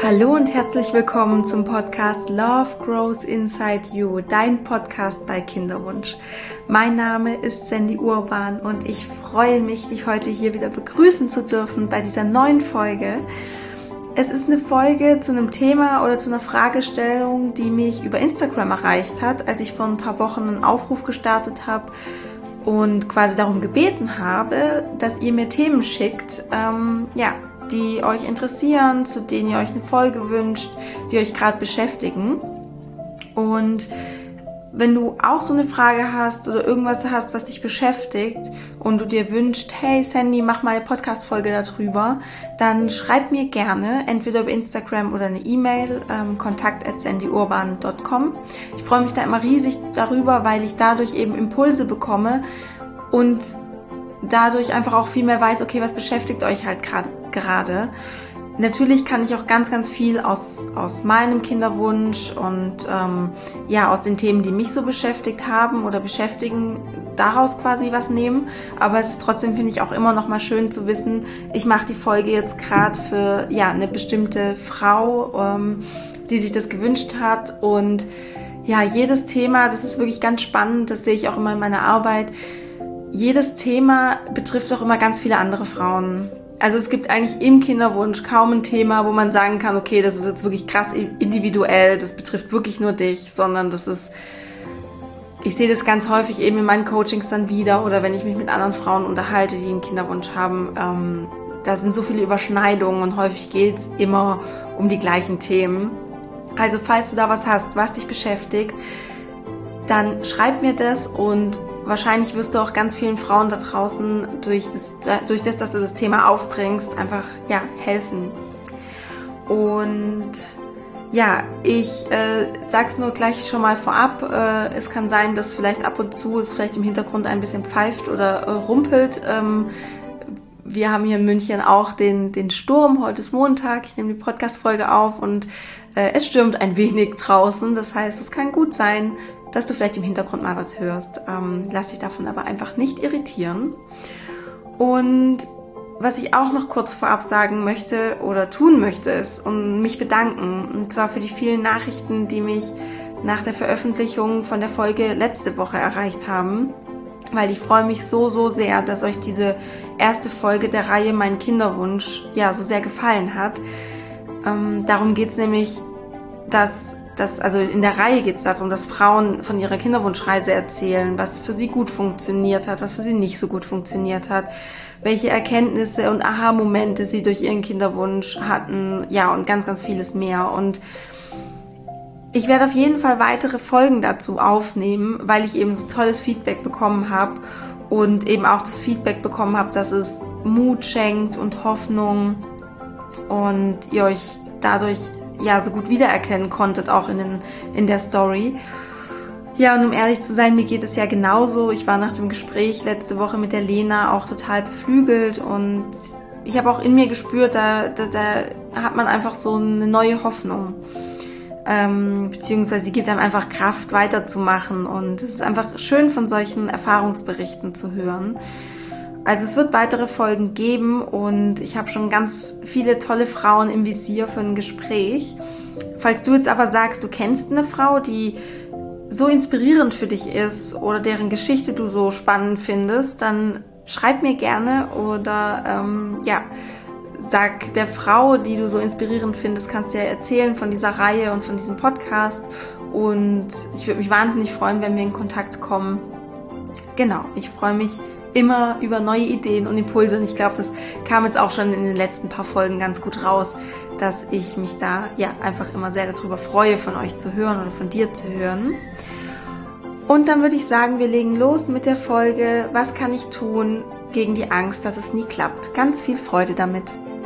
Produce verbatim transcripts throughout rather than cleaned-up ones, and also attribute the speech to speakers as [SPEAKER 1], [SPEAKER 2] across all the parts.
[SPEAKER 1] Hallo und herzlich willkommen zum Podcast Love Grows Inside You, dein Podcast bei Kinderwunsch. Mein Name ist Sandy Urban und ich freue mich, dich heute hier wieder begrüßen zu dürfen bei dieser neuen Folge. Es ist eine Folge zu einem Thema oder zu einer Fragestellung, die mich über Instagram erreicht hat, als ich vor ein paar Wochen einen Aufruf gestartet habe und quasi darum gebeten habe, dass ihr mir Themen schickt, ähm, ja, die euch interessieren, zu denen ihr euch eine Folge wünscht, die euch gerade beschäftigen. Und wenn du auch so eine Frage hast oder irgendwas hast, was dich beschäftigt und du dir wünschst, hey Sandy, mach mal eine Podcast-Folge darüber, dann schreib mir gerne, entweder über Instagram oder eine E-Mail, ähm, kontakt at sandy urban dot com. Ich freue mich da immer riesig darüber, weil ich dadurch eben Impulse bekomme und dadurch einfach auch viel mehr weiß, okay, was beschäftigt euch halt gerade gerade. Natürlich kann ich auch ganz, ganz viel aus, aus meinem Kinderwunsch und ähm, ja, aus den Themen, die mich so beschäftigt haben oder beschäftigen, daraus quasi was nehmen. Aber es ist trotzdem, finde ich, auch immer noch mal schön zu wissen, ich mache die Folge jetzt gerade für ja eine bestimmte Frau, ähm, die sich das gewünscht hat. Und ja, jedes Thema, das ist wirklich ganz spannend, das sehe ich auch immer in meiner Arbeit. Jedes Thema betrifft auch immer ganz viele andere Frauen. Also es gibt eigentlich im Kinderwunsch kaum ein Thema, wo man sagen kann, okay, das ist jetzt wirklich krass individuell, das betrifft wirklich nur dich, sondern das ist, ich sehe das ganz häufig eben in meinen Coachings dann wieder oder wenn ich mich mit anderen Frauen unterhalte, die einen Kinderwunsch haben, ähm, da sind so viele Überschneidungen und häufig geht es immer um die gleichen Themen. Also falls du da was hast, was dich beschäftigt, dann schreib mir das und wahrscheinlich wirst du auch ganz vielen Frauen da draußen durch das, durch das, dass du das Thema aufbringst, einfach ja helfen. Und ja, ich äh, sag's nur gleich schon mal vorab. Äh, es kann sein, dass vielleicht ab und zu es vielleicht im Hintergrund ein bisschen pfeift oder äh, rumpelt. Ähm, wir haben hier in München auch den den Sturm. Heute ist Montag. Ich nehme die Podcast-Folge auf und äh, es stürmt ein wenig draußen. Das heißt, es kann gut sein, dass du vielleicht im Hintergrund mal was hörst. Ähm, lass dich davon aber einfach nicht irritieren. Und was ich auch noch kurz vorab sagen möchte oder tun möchte, ist und mich bedanken. Und zwar für die vielen Nachrichten, die mich nach der Veröffentlichung von der Folge letzte Woche erreicht haben. Weil ich freue mich so, so sehr, dass euch diese erste Folge der Reihe Mein Kinderwunsch ja so sehr gefallen hat. Ähm, darum geht es nämlich, dass Das, also in der Reihe geht es darum, dass Frauen von ihrer Kinderwunschreise erzählen, was für sie gut funktioniert hat, was für sie nicht so gut funktioniert hat, welche Erkenntnisse und Aha-Momente sie durch ihren Kinderwunsch hatten, ja, und ganz, ganz vieles mehr. Und ich werde auf jeden Fall weitere Folgen dazu aufnehmen, weil ich eben so tolles Feedback bekommen habe und eben auch das Feedback bekommen habe, dass es Mut schenkt und Hoffnung und ihr euch dadurch ja so gut wiedererkennen konntet, auch in, den, in der Story. Ja, und um ehrlich zu sein, mir geht es ja genauso. Ich war nach dem Gespräch letzte Woche mit der Lena auch total beflügelt und ich habe auch in mir gespürt, da, da, da hat man einfach so eine neue Hoffnung. Ähm, beziehungsweise die gibt einem einfach Kraft, weiterzumachen und es ist einfach schön, von solchen Erfahrungsberichten zu hören. Also es wird weitere Folgen geben und ich habe schon ganz viele tolle Frauen im Visier für ein Gespräch. Falls du jetzt aber sagst, du kennst eine Frau, die so inspirierend für dich ist oder deren Geschichte du so spannend findest, dann schreib mir gerne oder ähm, ja, sag der Frau, die du so inspirierend findest, kannst dir erzählen von dieser Reihe und von diesem Podcast und ich würde mich wahnsinnig freuen, wenn wir in Kontakt kommen. Genau, ich freue mich immer über neue Ideen und Impulse und ich glaube, das kam jetzt auch schon in den letzten paar Folgen ganz gut raus, dass ich mich da ja einfach immer sehr darüber freue, von euch zu hören oder von dir zu hören. Und dann würde ich sagen, wir legen los mit der Folge, was kann ich tun gegen die Angst, dass es nie klappt. Ganz viel Freude damit.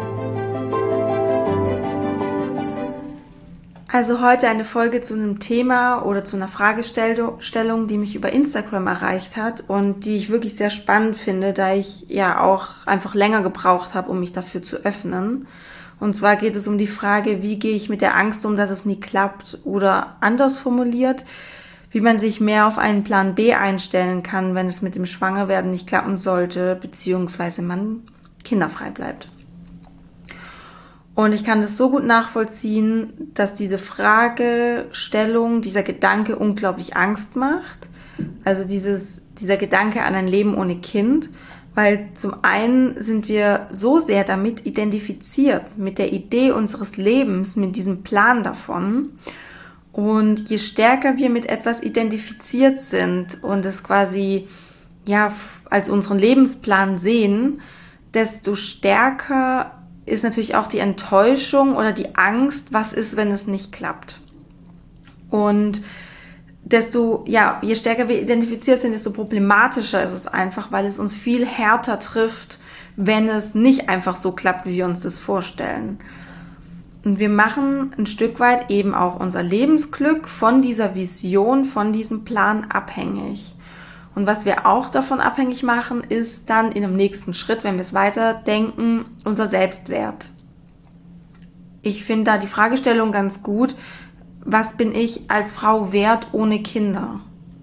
[SPEAKER 1] Also heute eine Folge zu einem Thema oder zu einer Fragestellung, die mich über Instagram erreicht hat und die ich wirklich sehr spannend finde, da ich ja auch einfach länger gebraucht habe, um mich dafür zu öffnen. Und zwar geht es um die Frage, wie gehe ich mit der Angst um, dass es nie klappt oder anders formuliert, wie man sich mehr auf einen Plan B einstellen kann, wenn es mit dem Schwangerwerden nicht klappen sollte, beziehungsweise man kinderfrei bleibt. Und ich kann das so gut nachvollziehen, dass diese Fragestellung, dieser Gedanke unglaublich Angst macht. Also dieses, dieser Gedanke an ein Leben ohne Kind. Weil zum einen sind wir so sehr damit identifiziert, mit der Idee unseres Lebens, mit diesem Plan davon. Und je stärker wir mit etwas identifiziert sind und es quasi ja als unseren Lebensplan sehen, desto stärker ist natürlich auch die Enttäuschung oder die Angst, was ist, wenn es nicht klappt. Und desto, ja, je stärker wir identifiziert sind, desto problematischer ist es einfach, weil es uns viel härter trifft, wenn es nicht einfach so klappt, wie wir uns das vorstellen. Und wir machen ein Stück weit eben auch unser Lebensglück von dieser Vision, von diesem Plan abhängig. Und was wir auch davon abhängig machen, ist dann in dem nächsten Schritt, wenn wir es weiterdenken, unser Selbstwert. Ich finde da die Fragestellung ganz gut, was bin ich als Frau wert ohne Kinder?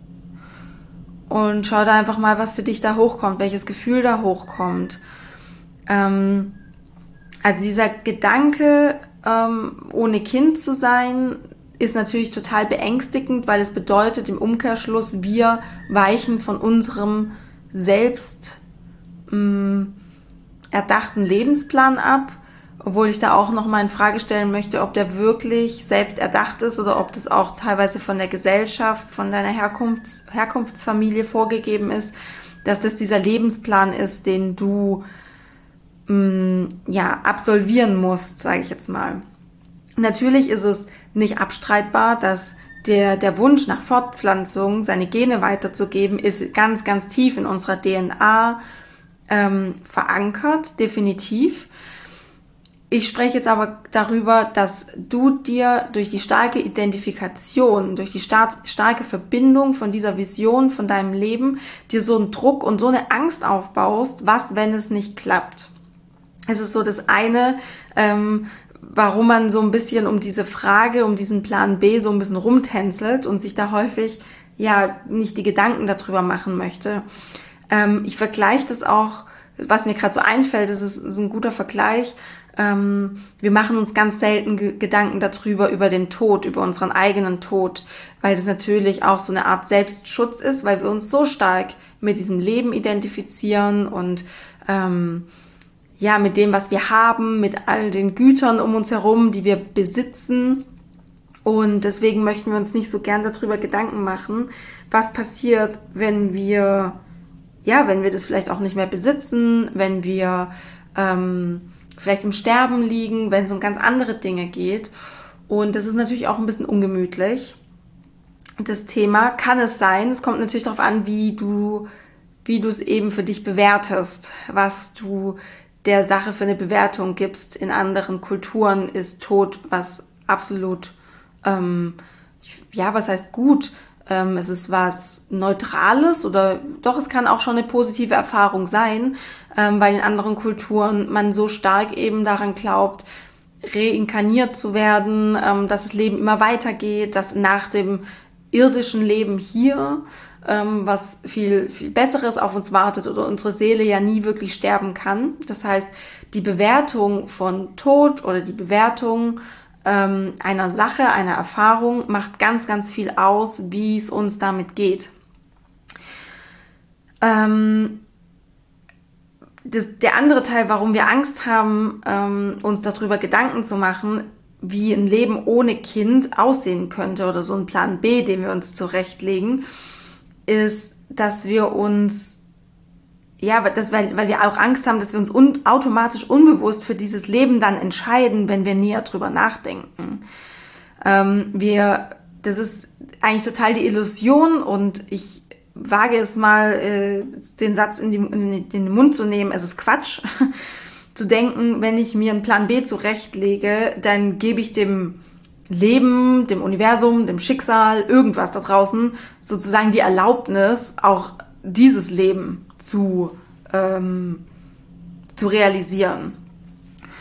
[SPEAKER 1] Und schau da einfach mal, was für dich da hochkommt, welches Gefühl da hochkommt. Ähm, also dieser Gedanke, ähm, ohne Kind zu sein, ist natürlich total beängstigend, weil es bedeutet im Umkehrschluss, wir weichen von unserem selbst mh, erdachten Lebensplan ab, obwohl ich da auch noch mal in Frage stellen möchte, ob der wirklich selbst erdacht ist oder ob das auch teilweise von der Gesellschaft, von deiner Herkunfts- Herkunftsfamilie vorgegeben ist, dass das dieser Lebensplan ist, den du mh, ja absolvieren musst, sage ich jetzt mal. Natürlich ist es nicht abstreitbar, dass der, der Wunsch nach Fortpflanzung, seine Gene weiterzugeben, ist ganz, ganz tief in unserer D N A ähm, verankert, definitiv. Ich spreche jetzt aber darüber, dass du dir durch die starke Identifikation, durch die star- starke Verbindung von dieser Vision, von deinem Leben, dir so einen Druck und so eine Angst aufbaust, was, wenn es nicht klappt. Es ist so das eine, ähm, warum man so ein bisschen um diese Frage, um diesen Plan B so ein bisschen rumtänzelt und sich da häufig ja nicht die Gedanken darüber machen möchte. Ähm, ich vergleiche das auch, was mir gerade so einfällt, das ist, ist ein guter Vergleich. Ähm, wir machen uns ganz selten Ge- Gedanken darüber, über den Tod, über unseren eigenen Tod, weil das natürlich auch so eine Art Selbstschutz ist, weil wir uns so stark mit diesem Leben identifizieren und ähm, ja, mit dem, was wir haben, mit all den Gütern um uns herum, die wir besitzen. Und deswegen möchten wir uns nicht so gern darüber Gedanken machen, was passiert, wenn wir, ja, wenn wir das vielleicht auch nicht mehr besitzen, wenn wir ähm, vielleicht im Sterben liegen, wenn es um ganz andere Dinge geht. Und das ist natürlich auch ein bisschen ungemütlich. Das Thema kann es sein. Es kommt natürlich darauf an, wie du, wie du es eben für dich bewertest, was du der Sache für eine Bewertung gibst. In anderen Kulturen ist Tod was absolut, ähm, ja, was heißt gut? Ähm, es ist was Neutrales oder doch, es kann auch schon eine positive Erfahrung sein, ähm, weil in anderen Kulturen man so stark eben daran glaubt, reinkarniert zu werden, ähm, dass das Leben immer weitergeht, dass nach dem irdischen Leben hier ähm, was viel, viel Besseres auf uns wartet oder unsere Seele ja nie wirklich sterben kann. Das heißt, die Bewertung von Tod oder die Bewertung ähm, einer Sache, einer Erfahrung macht ganz, ganz viel aus, wie es uns damit geht. Ähm, das, der andere Teil, warum wir Angst haben, ähm, uns darüber Gedanken zu machen, wie ein Leben ohne Kind aussehen könnte oder so ein Plan B, den wir uns zurechtlegen, ist, dass wir uns, ja, das, weil, weil wir auch Angst haben, dass wir uns un, automatisch unbewusst für dieses Leben dann entscheiden, wenn wir näher drüber nachdenken. Ähm, wir, das ist eigentlich total die Illusion und ich wage es mal, äh, den Satz in, die, in den Mund zu nehmen, es ist Quatsch, zu denken, wenn ich mir einen Plan B zurechtlege, dann gebe ich dem Leben, dem Universum, dem Schicksal, irgendwas da draußen sozusagen die Erlaubnis, auch dieses Leben zu, ähm, zu realisieren.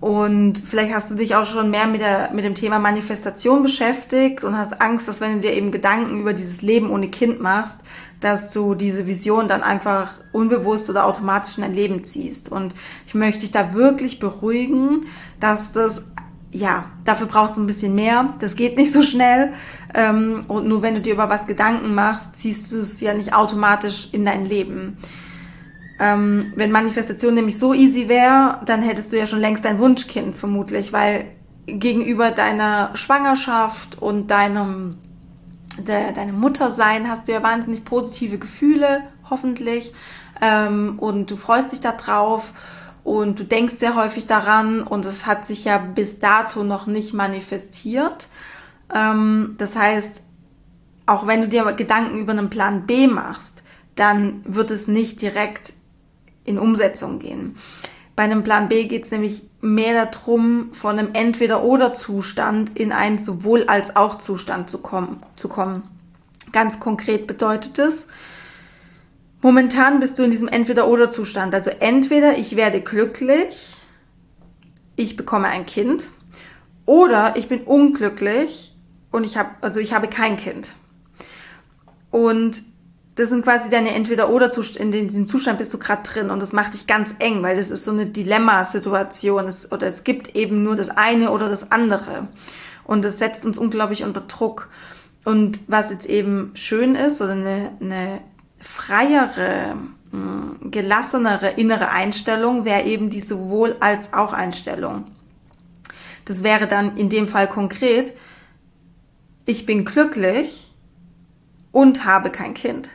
[SPEAKER 1] Und vielleicht hast du dich auch schon mehr mit der, mit dem Thema Manifestation beschäftigt und hast Angst, dass wenn du dir eben Gedanken über dieses Leben ohne Kind machst, dass du diese Vision dann einfach unbewusst oder automatisch in dein Leben ziehst. Und ich möchte dich da wirklich beruhigen, dass das, ja, dafür braucht es ein bisschen mehr. Das geht nicht so schnell. Und nur wenn du dir über was Gedanken machst, ziehst du es ja nicht automatisch in dein Leben. Ähm, wenn Manifestation nämlich so easy wäre, dann hättest du ja schon längst dein Wunschkind vermutlich, weil gegenüber deiner Schwangerschaft und deinem de, deinem Muttersein hast du ja wahnsinnig positive Gefühle, hoffentlich, ähm, und du freust dich da drauf und du denkst sehr häufig daran und es hat sich ja bis dato noch nicht manifestiert. Ähm, das heißt, auch wenn du dir Gedanken über einen Plan B machst, dann wird es nicht direkt in Umsetzung gehen. Bei einem Plan B geht es nämlich mehr darum, von einem Entweder-oder-Zustand in einen Sowohl-als-auch-Zustand zu kommen, zu kommen. Ganz konkret bedeutet es, momentan bist du in diesem Entweder-oder-Zustand. Also entweder ich werde glücklich, ich bekomme ein Kind, oder ich bin unglücklich und ich habe, also ich habe kein Kind. Und das sind quasi deine Entweder-oder-Zustände, in diesem Zustand bist du gerade drin und das macht dich ganz eng, weil das ist so eine Dilemma-Situation es, oder es gibt eben nur das eine oder das andere und das setzt uns unglaublich unter Druck. Und was jetzt eben schön ist oder eine, eine freiere, gelassenere innere Einstellung wäre eben die Sowohl-als-auch-Einstellung. Das wäre dann in dem Fall konkret, ich bin glücklich und habe kein Kind.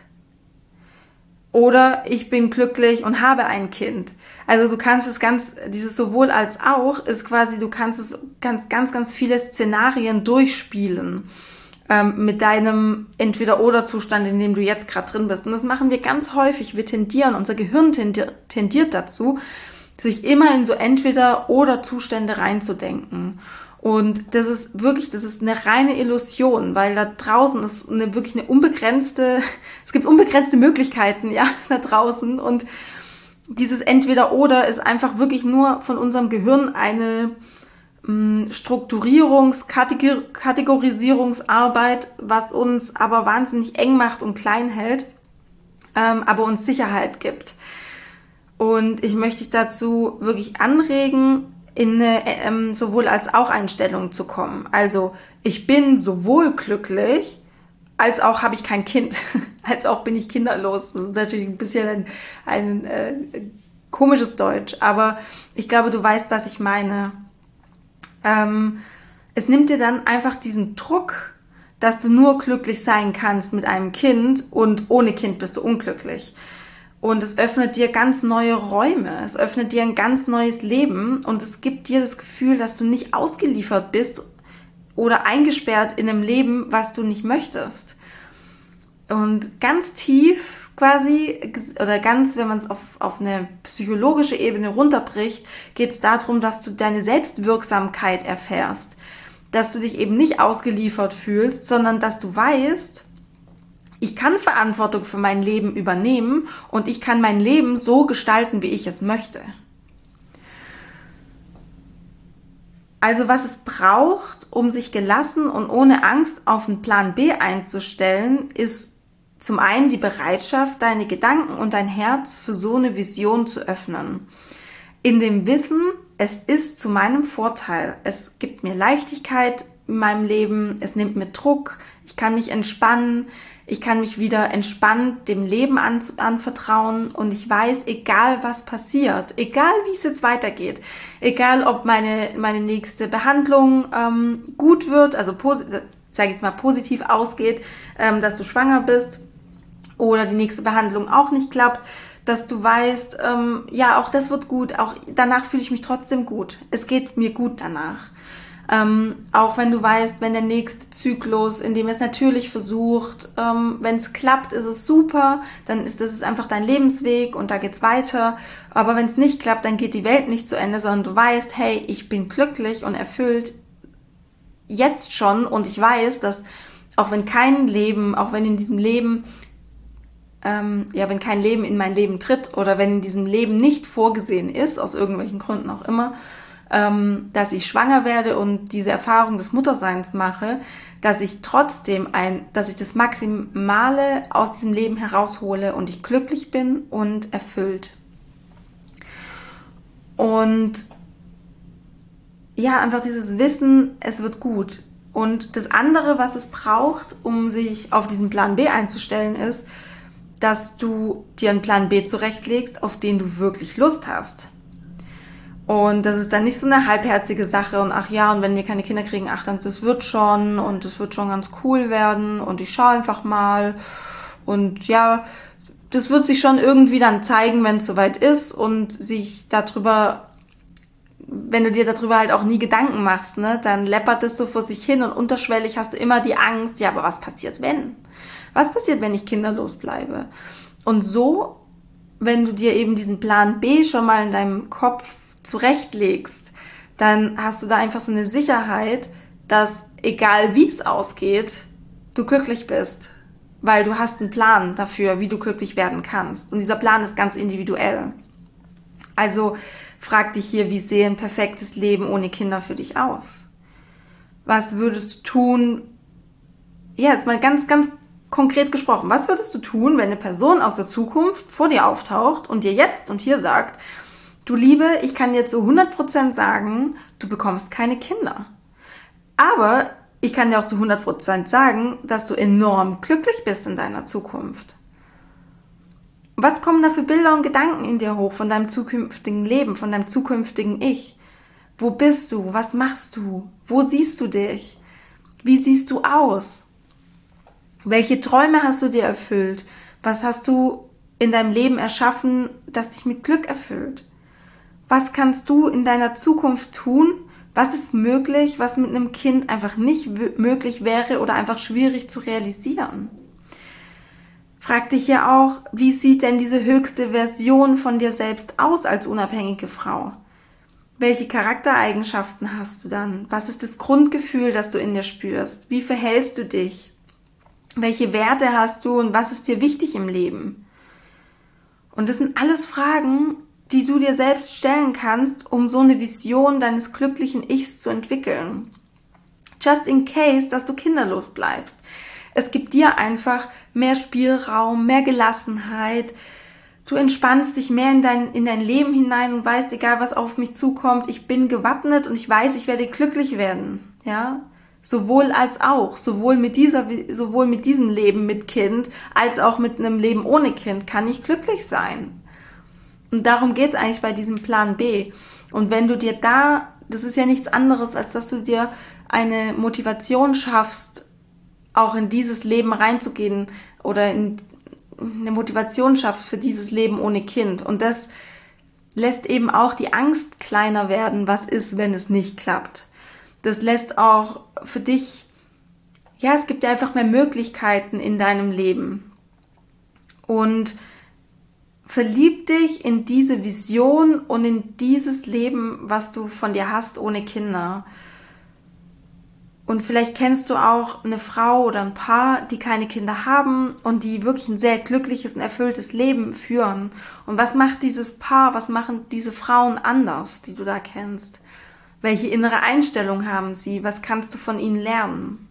[SPEAKER 1] Oder ich bin glücklich und habe ein Kind. Also du kannst es ganz, dieses sowohl als auch ist quasi, du kannst es ganz, ganz, ganz viele Szenarien durchspielen ähm, mit deinem Entweder-oder-Zustand, in dem du jetzt gerade drin bist. Und das machen wir ganz häufig. Wir tendieren, unser Gehirn tendiert, tendiert dazu, sich immer in so Entweder-oder-Zustände reinzudenken. Und das ist wirklich, das ist eine reine Illusion, weil da draußen ist eine wirklich eine unbegrenzte, es gibt unbegrenzte Möglichkeiten, ja, da draußen. Und dieses Entweder-Oder ist einfach wirklich nur von unserem Gehirn eine mh, Strukturierungs-, Kategor- Kategorisierungsarbeit, was uns aber wahnsinnig eng macht und klein hält, ähm, aber uns Sicherheit gibt. Und ich möchte dich dazu wirklich anregen, in eine ähm, sowohl als auch Einstellung zu kommen. Also ich bin sowohl glücklich, als auch habe ich kein Kind, als auch bin ich kinderlos. Das ist natürlich ein bisschen ein, ein äh, komisches Deutsch, aber ich glaube, du weißt, was ich meine. Ähm, es nimmt dir dann einfach diesen Druck, dass du nur glücklich sein kannst mit einem Kind und ohne Kind bist du unglücklich. Und es öffnet dir ganz neue Räume, es öffnet dir ein ganz neues Leben und es gibt dir das Gefühl, dass du nicht ausgeliefert bist oder eingesperrt in einem Leben, was du nicht möchtest. Und ganz tief quasi, oder ganz, wenn man es auf, auf eine psychologische Ebene runterbricht, geht es darum, dass du deine Selbstwirksamkeit erfährst. Dass du dich eben nicht ausgeliefert fühlst, sondern dass du weißt, ich kann Verantwortung für mein Leben übernehmen und ich kann mein Leben so gestalten, wie ich es möchte. Also was es braucht, um sich gelassen und ohne Angst auf einen Plan B einzustellen, ist zum einen die Bereitschaft, deine Gedanken und dein Herz für so eine Vision zu öffnen. In dem Wissen, es ist zu meinem Vorteil. Es gibt mir Leichtigkeit in meinem Leben, es nimmt mir Druck, ich kann mich entspannen, ich kann mich wieder entspannt dem Leben an, anvertrauen und ich weiß, egal was passiert, egal wie es jetzt weitergeht, egal ob meine, meine nächste Behandlung ähm, gut wird, also sage jetzt mal positiv ausgeht, ähm, dass du schwanger bist oder die nächste Behandlung auch nicht klappt, dass du weißt, ähm, ja, auch das wird gut, auch danach fühle ich mich trotzdem gut. Es geht mir gut danach. Ähm, auch wenn du weißt, wenn der nächste Zyklus, in dem es natürlich versucht, ähm, wenn es klappt, ist es super, dann ist das ist einfach dein Lebensweg und da geht's weiter. Aber wenn es nicht klappt, dann geht die Welt nicht zu Ende, sondern du weißt, hey, ich bin glücklich und erfüllt jetzt schon und ich weiß, dass auch wenn kein Leben, auch wenn in diesem Leben Ähm, ja, wenn kein Leben in mein Leben tritt oder wenn in diesem Leben nicht vorgesehen ist, aus irgendwelchen Gründen auch immer, ähm, dass ich schwanger werde und diese Erfahrung des Mutterseins mache, dass ich trotzdem ein, dass ich das Maximale aus diesem Leben heraushole und ich glücklich bin und erfüllt. Und ja, einfach dieses Wissen, es wird gut. Und das andere, was es braucht, um sich auf diesen Plan B einzustellen, ist, dass du dir einen Plan B zurechtlegst, auf den du wirklich Lust hast. Und das ist dann nicht so eine halbherzige Sache und ach ja, und wenn wir keine Kinder kriegen, ach dann, das wird schon und das wird schon ganz cool werden und ich schaue einfach mal und ja, das wird sich schon irgendwie dann zeigen, wenn es soweit ist und sich darüber, wenn du dir darüber halt auch nie Gedanken machst, ne, dann läppert es so vor sich hin und unterschwellig hast du immer die Angst, ja, aber was passiert, wenn? Was passiert, wenn ich kinderlos bleibe? Und so, wenn du dir eben diesen Plan B schon mal in deinem Kopf zurechtlegst, dann hast du da einfach so eine Sicherheit, dass egal wie es ausgeht, du glücklich bist, weil du hast einen Plan dafür, wie du glücklich werden kannst. Und dieser Plan ist ganz individuell. Also frag dich hier, wie sähe ein perfektes Leben ohne Kinder für dich aus? Was würdest du tun? Ja, jetzt mal ganz, ganz konkret gesprochen. Was würdest du tun, wenn eine Person aus der Zukunft vor dir auftaucht und dir jetzt und hier sagt, du Liebe, ich kann dir zu hundert Prozent sagen, du bekommst keine Kinder. Aber ich kann dir auch zu hundert Prozent sagen, dass du enorm glücklich bist in deiner Zukunft. Was kommen da für Bilder und Gedanken in dir hoch von deinem zukünftigen Leben, von deinem zukünftigen Ich? Wo bist du? Was machst du? Wo siehst du dich? Wie siehst du aus? Welche Träume hast du dir erfüllt? Was hast du in deinem Leben erschaffen, das dich mit Glück erfüllt? Was kannst du in deiner Zukunft tun? Was ist möglich, was mit einem Kind einfach nicht w- möglich wäre oder einfach schwierig zu realisieren? Frag dich ja auch, wie sieht denn diese höchste Version von dir selbst aus als unabhängige Frau? Welche Charaktereigenschaften hast du dann? Was ist das Grundgefühl, das du in dir spürst? Wie verhältst du dich? Welche Werte hast du und was ist dir wichtig im Leben? Und das sind alles Fragen, die du dir selbst stellen kannst, um so eine Vision deines glücklichen Ichs zu entwickeln. Just in case, dass du kinderlos bleibst. Es gibt dir einfach mehr Spielraum, mehr Gelassenheit. Du entspannst dich mehr in dein, in dein Leben hinein und weißt, egal was auf mich zukommt, ich bin gewappnet und ich weiß, ich werde glücklich werden. Ja? Sowohl als auch, sowohl mit dieser, sowohl mit diesem Leben mit Kind, als auch mit einem Leben ohne Kind kann ich glücklich sein. Und darum geht's eigentlich bei diesem Plan B. Und wenn du dir da, das ist ja nichts anderes, als dass du dir eine Motivation schaffst, auch in dieses Leben reinzugehen oder in eine Motivation schaffst für dieses Leben ohne Kind. Und das lässt eben auch die Angst kleiner werden, was ist, wenn es nicht klappt. Das lässt auch für dich, ja, es gibt ja einfach mehr Möglichkeiten in deinem Leben. Und verlieb dich in diese Vision und in dieses Leben, was du von dir hast, ohne Kinder. Und vielleicht kennst du auch eine Frau oder ein Paar, die keine Kinder haben und die wirklich ein sehr glückliches und erfülltes Leben führen. Und was macht dieses Paar, was machen diese Frauen anders, die du da kennst? Welche innere Einstellung haben sie? Was kannst du von ihnen lernen?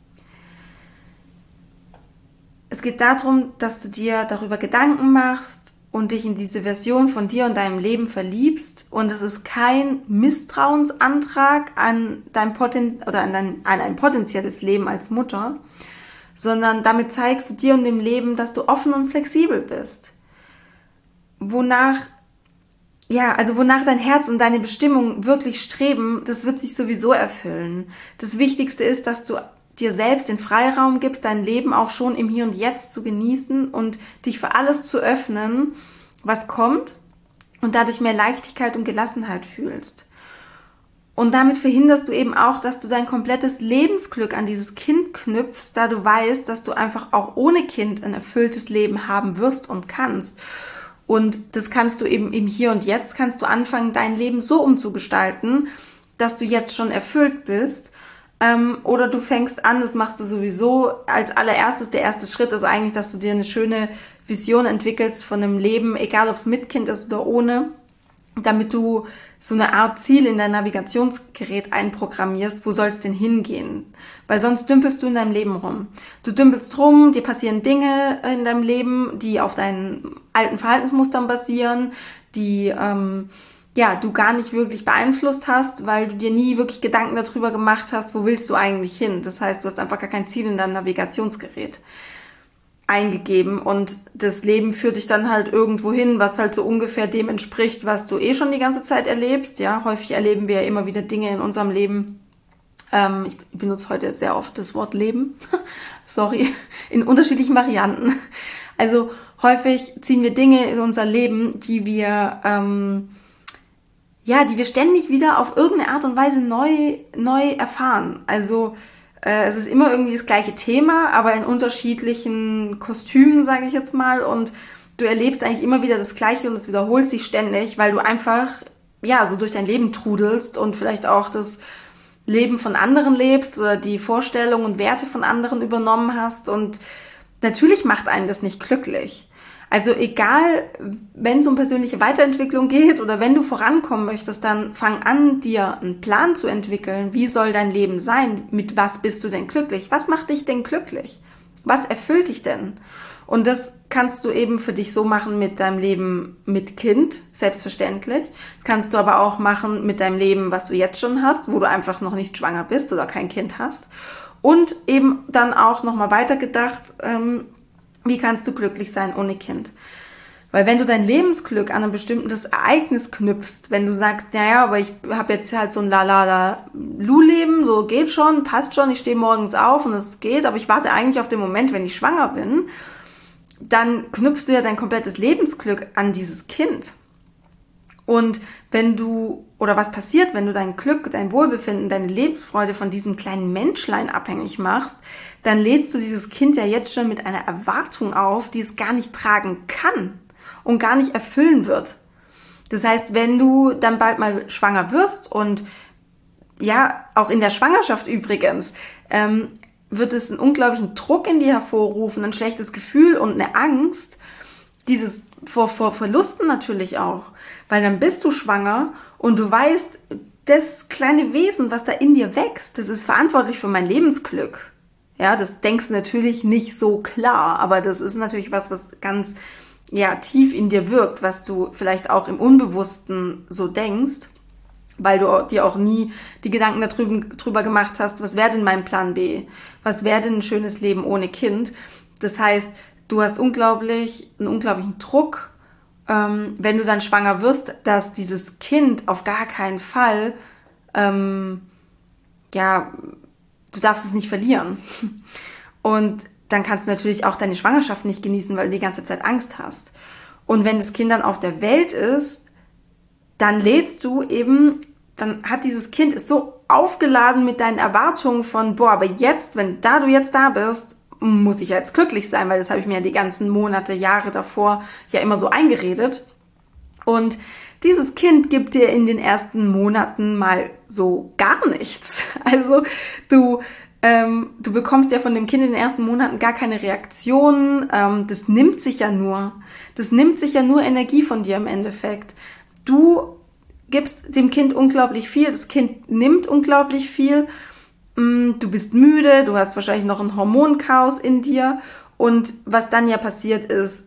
[SPEAKER 1] Es geht darum, dass du dir darüber Gedanken machst und dich in diese Version von dir und deinem Leben verliebst. Und es ist kein Misstrauensantrag an dein Poten- oder an dein, an ein potenzielles Leben als Mutter, sondern damit zeigst du dir und dem Leben, dass du offen und flexibel bist. Wonach, ja, also wonach dein Herz und deine Bestimmung wirklich streben, das wird sich sowieso erfüllen. Das Wichtigste ist, dass du dir selbst den Freiraum gibst, dein Leben auch schon im Hier und Jetzt zu genießen und dich für alles zu öffnen, was kommt und dadurch mehr Leichtigkeit und Gelassenheit fühlst. Und damit verhinderst du eben auch, dass du dein komplettes Lebensglück an dieses Kind knüpfst, da du weißt, dass du einfach auch ohne Kind ein erfülltes Leben haben wirst und kannst. Und das kannst du eben im Hier und Jetzt, kannst du anfangen, dein Leben so umzugestalten, dass du jetzt schon erfüllt bist. Ähm, oder du fängst an, das machst du sowieso als allererstes. Der erste Schritt ist eigentlich, dass du dir eine schöne Vision entwickelst von einem Leben, egal ob es mit Kind ist oder ohne. damit du so eine Art Ziel in dein Navigationsgerät einprogrammierst, wo soll es denn hingehen? Weil sonst dümpelst du in deinem Leben rum. Du dümpelst rum, dir passieren Dinge in deinem Leben, die auf deinen alten Verhaltensmustern basieren, die ähm, ja du gar nicht wirklich beeinflusst hast, weil du dir nie wirklich Gedanken darüber gemacht hast, wo willst du eigentlich hin? Das heißt, du hast einfach gar kein Ziel in deinem Navigationsgerät eingegeben und das Leben führt dich dann halt irgendwo hin, was halt so ungefähr dem entspricht, was du eh schon die ganze Zeit erlebst. Ja, häufig erleben wir ja immer wieder Dinge in unserem Leben. Ähm, ich benutze heute sehr oft das Wort Leben. Sorry, in unterschiedlichen Varianten. Also häufig ziehen wir Dinge in unser Leben, die wir ähm, ja, die wir ständig wieder auf irgendeine Art und Weise neu neu erfahren. Also es ist immer irgendwie das gleiche Thema, aber in unterschiedlichen Kostümen, sage ich jetzt mal. Und du erlebst eigentlich immer wieder das Gleiche und es wiederholt sich ständig, weil du einfach, ja, so durch dein Leben trudelst und vielleicht auch das Leben von anderen lebst oder die Vorstellungen und Werte von anderen übernommen hast. Und natürlich macht einen das nicht glücklich. Also egal, wenn es um persönliche Weiterentwicklung geht oder wenn du vorankommen möchtest, dann fang an, dir einen Plan zu entwickeln. Wie soll dein Leben sein? Mit was bist du denn glücklich? Was macht dich denn glücklich? Was erfüllt dich denn? Und das kannst du eben für dich so machen mit deinem Leben mit Kind, selbstverständlich. Das kannst du aber auch machen mit deinem Leben, was du jetzt schon hast, wo du einfach noch nicht schwanger bist oder kein Kind hast. Und eben dann auch nochmal weitergedacht, ähm, wie kannst du glücklich sein ohne Kind? Weil wenn du dein Lebensglück an ein bestimmtes Ereignis knüpfst, wenn du sagst, naja, aber ich habe jetzt halt so ein La-La-La-Lu-Leben, so geht schon, passt schon, ich stehe morgens auf und es geht, aber ich warte eigentlich auf den Moment, wenn ich schwanger bin, dann knüpfst du ja dein komplettes Lebensglück an dieses Kind. Und wenn du, oder was passiert, wenn du dein Glück, dein Wohlbefinden, deine Lebensfreude von diesem kleinen Menschlein abhängig machst, dann lädst du dieses Kind ja jetzt schon mit einer Erwartung auf, die es gar nicht tragen kann und gar nicht erfüllen wird. Das heißt, wenn du dann bald mal schwanger wirst und ja, auch in der Schwangerschaft übrigens, ähm, wird es einen unglaublichen Druck in dir hervorrufen, ein schlechtes Gefühl und eine Angst, dieses vor, vor Verlusten natürlich auch, weil dann bist du schwanger und du weißt, das kleine Wesen, was da in dir wächst, das ist verantwortlich für mein Lebensglück. Ja, das denkst du natürlich nicht so klar, aber das ist natürlich was, was ganz ja tief in dir wirkt, was du vielleicht auch im Unbewussten so denkst, weil du dir auch nie die Gedanken darüber, drüber gemacht hast, was wäre denn mein Plan B? Was wäre denn ein schönes Leben ohne Kind? Das heißt, du hast unglaublich, einen unglaublichen Druck, ähm, wenn du dann schwanger wirst, dass dieses Kind auf gar keinen Fall, ähm, ja, du darfst es nicht verlieren. Und dann kannst du natürlich auch deine Schwangerschaft nicht genießen, weil du die ganze Zeit Angst hast. Und wenn das Kind dann auf der Welt ist, dann lädst du eben, dann hat dieses Kind ist so aufgeladen mit deinen Erwartungen von, boah, aber jetzt, wenn da du jetzt da bist, muss ich ja jetzt glücklich sein, weil das habe ich mir ja die ganzen Monate, Jahre davor ja immer so eingeredet. Und dieses Kind gibt dir in den ersten Monaten mal so gar nichts. Also du, ähm, du bekommst ja von dem Kind in den ersten Monaten gar keine Reaktion. Ähm, das nimmt sich ja nur. Das nimmt sich ja nur Energie von dir im Endeffekt. Du gibst dem Kind unglaublich viel, das Kind nimmt unglaublich viel. Du bist müde, du hast wahrscheinlich noch ein Hormonchaos in dir und was dann ja passiert ist,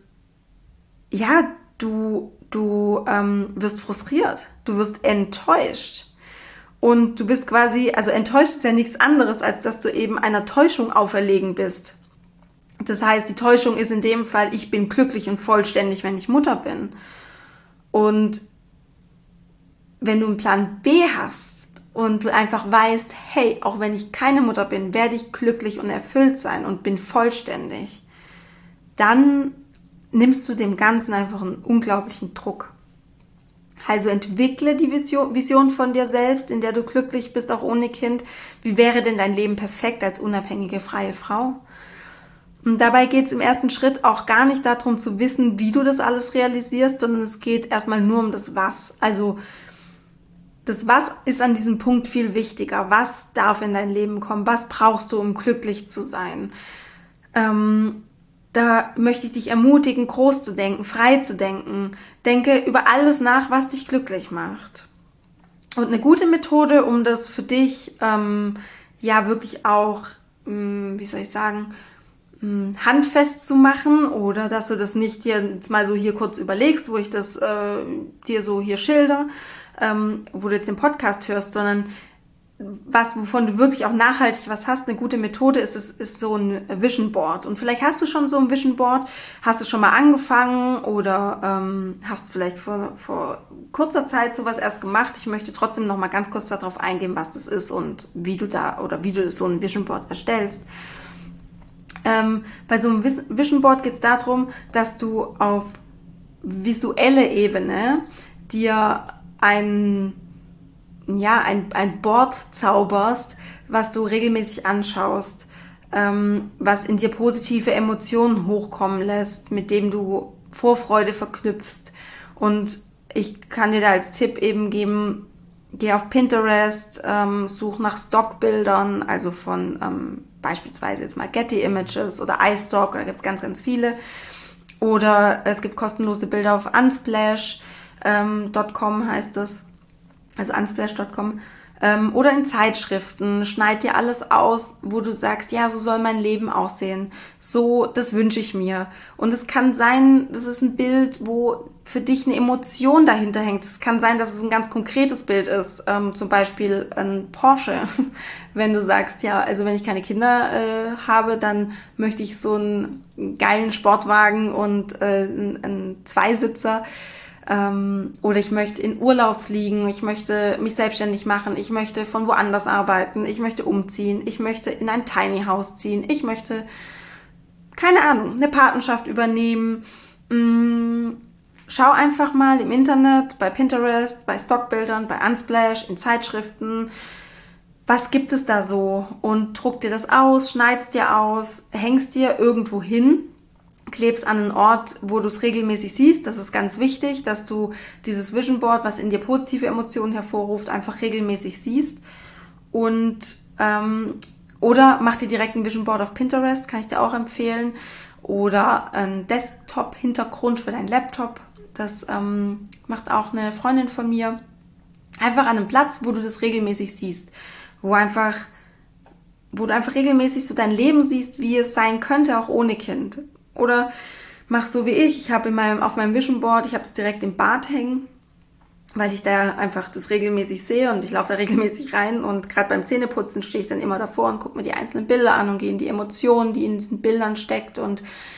[SPEAKER 1] ja, du, du ähm, wirst frustriert, du wirst enttäuscht und du bist quasi, also enttäuscht ist ja nichts anderes, als dass du eben einer Täuschung auferlegen bist. Das heißt, die Täuschung ist in dem Fall, ich bin glücklich und vollständig, wenn ich Mutter bin. Und wenn du einen Plan B hast, und du einfach weißt, hey, auch wenn ich keine Mutter bin, werde ich glücklich und erfüllt sein und bin vollständig, dann nimmst du dem Ganzen einfach einen unglaublichen Druck. Also entwickle die Vision, Vision von dir selbst, in der du glücklich bist, auch ohne Kind. Wie wäre denn dein Leben perfekt als unabhängige, freie Frau? Und dabei geht es im ersten Schritt auch gar nicht darum zu wissen, wie du das alles realisierst, sondern es geht erstmal nur um das Was. Also das Was ist an diesem Punkt viel wichtiger. Was darf in dein Leben kommen? Was brauchst du, um glücklich zu sein? Ähm, Da möchte ich dich ermutigen, groß zu denken, frei zu denken. Denke über alles nach, was dich glücklich macht. Und eine gute Methode, um das für dich ähm, ja wirklich auch, mh, wie soll ich sagen, mh, handfest zu machen, oder dass du das nicht dir jetzt mal so hier kurz überlegst, wo ich das äh, dir so hier schilder, ähm, wo du jetzt den Podcast hörst, sondern was, wovon du wirklich auch nachhaltig was hast, eine gute Methode ist, ist, ist so ein Vision Board. Und vielleicht hast du schon so ein Vision Board, hast du schon mal angefangen oder ähm, hast vielleicht vor, vor kurzer Zeit sowas erst gemacht. Ich möchte trotzdem noch mal ganz kurz darauf eingehen, was das ist und wie du da oder wie du so ein Vision Board erstellst. Ähm, bei so einem Vision Board geht es darum, dass du auf visuelle Ebene dir ein ja, ein, ein Board zauberst, was du regelmäßig anschaust, ähm, was in dir positive Emotionen hochkommen lässt, mit dem du Vorfreude verknüpfst. Und ich kann dir da als Tipp eben geben, geh auf Pinterest, ähm, such nach Stockbildern, also von ähm, beispielsweise jetzt mal Getty Images oder iStock, da gibt es ganz, ganz viele. Oder es gibt kostenlose Bilder auf unsplash Punkt com ähm, heißt es. Also unsplash Punkt com, ähm, oder in Zeitschriften, schneid dir alles aus, wo du sagst, ja, so soll mein Leben aussehen, so, das wünsche ich mir. Und es kann sein, das ist ein Bild, wo für dich eine Emotion dahinter hängt. Es kann sein, dass es ein ganz konkretes Bild ist, ähm, zum Beispiel ein Porsche. Wenn du sagst, ja, also wenn ich keine Kinder äh, habe, dann möchte ich so einen geilen Sportwagen und äh, einen, einen Zweisitzer. Ähm, oder ich möchte in Urlaub fliegen, ich möchte mich selbstständig machen, ich möchte von woanders arbeiten, ich möchte umziehen, ich möchte in ein Tiny House ziehen, ich möchte, keine Ahnung, eine Patenschaft übernehmen. Mm, schau einfach mal im Internet, bei Pinterest, bei Stockbildern, bei Unsplash, in Zeitschriften, was gibt es da so, und druck dir das aus, schneid's dir aus, hängst dir irgendwo hin, klebst an einen Ort, wo du es regelmäßig siehst. Das ist ganz wichtig, dass du dieses Vision Board, was in dir positive Emotionen hervorruft, einfach regelmäßig siehst. Und ähm, oder mach dir direkt ein Vision Board auf Pinterest, kann ich dir auch empfehlen. Oder ein Desktop-Hintergrund für deinen Laptop. Das ähm, macht auch eine Freundin von mir. Einfach an einem Platz, wo du das regelmäßig siehst. Wo einfach, wo du einfach regelmäßig so dein Leben siehst, wie es sein könnte, auch ohne Kind. Oder mach so wie ich, ich habe in meinem, auf meinem Vision Board, ich habe es direkt im Bad hängen, weil ich da einfach das regelmäßig sehe und ich laufe da regelmäßig rein, und gerade beim Zähneputzen stehe ich dann immer davor und gucke mir die einzelnen Bilder an und gehe in die Emotionen, die in diesen Bildern steckt, und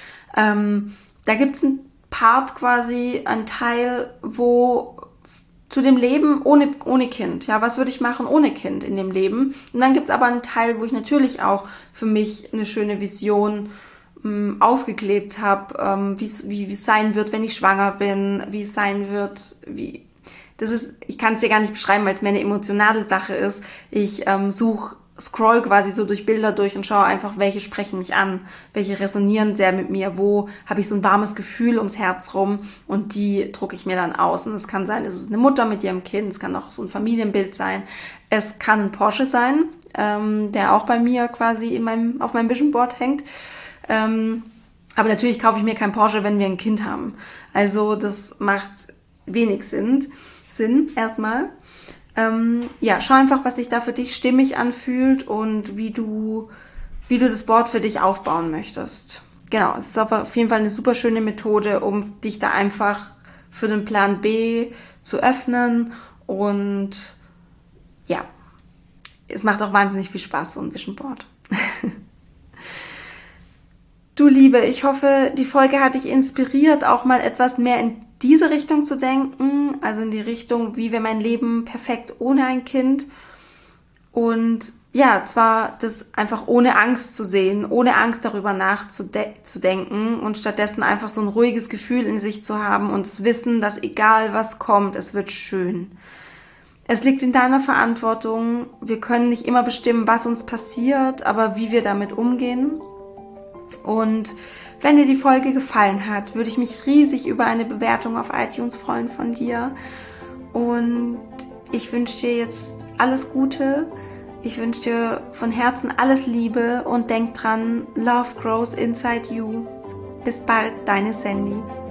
[SPEAKER 1] ähm, da gibt es einen Part quasi, einen Teil, wo zu dem Leben ohne, ohne Kind, ja, was würde ich machen ohne Kind in dem Leben, und dann gibt es aber einen Teil, wo ich natürlich auch für mich eine schöne Vision aufgeklebt habe, ähm, wie wie es sein wird, wenn ich schwanger bin, wie es sein wird, wie das ist, ich kann es dir gar nicht beschreiben, weil es mehr eine emotionale Sache ist. Ich ähm, suche, scroll quasi so durch Bilder durch und schaue einfach, welche sprechen mich an, welche resonieren sehr mit mir, wo habe ich so ein warmes Gefühl ums Herz rum, und die drucke ich mir dann aus. Und es kann sein, es ist eine Mutter mit ihrem Kind, es kann auch so ein Familienbild sein, es kann ein Porsche sein, ähm, der auch bei mir quasi in meinem, auf meinem Vision Board hängt. Ähm, aber natürlich kaufe ich mir kein Porsche, wenn wir ein Kind haben. Also das macht wenig Sinn, Sinn erstmal. Ähm, ja, schau einfach, was sich da für dich stimmig anfühlt und wie du, wie du das Board für dich aufbauen möchtest. Genau, es ist aber auf jeden Fall eine super schöne Methode, um dich da einfach für den Plan B zu öffnen, und ja, es macht auch wahnsinnig viel Spaß, so ein Vision Board. Du Liebe, ich hoffe, die Folge hat dich inspiriert, auch mal etwas mehr in diese Richtung zu denken, also in die Richtung, wie wäre mein Leben perfekt ohne ein Kind. Und ja, zwar das einfach ohne Angst zu sehen, ohne Angst darüber nachzudenken und stattdessen einfach so ein ruhiges Gefühl in sich zu haben und das Wissen, dass egal was kommt, es wird schön. Es liegt in deiner Verantwortung. Wir können nicht immer bestimmen, was uns passiert, aber wie wir damit umgehen. Und wenn dir die Folge gefallen hat, würde ich mich riesig über eine Bewertung auf iTunes freuen von dir. Und ich wünsche dir jetzt alles Gute. Ich wünsche dir von Herzen alles Liebe und denk dran, Love grows inside you. Bis bald, deine Sandy.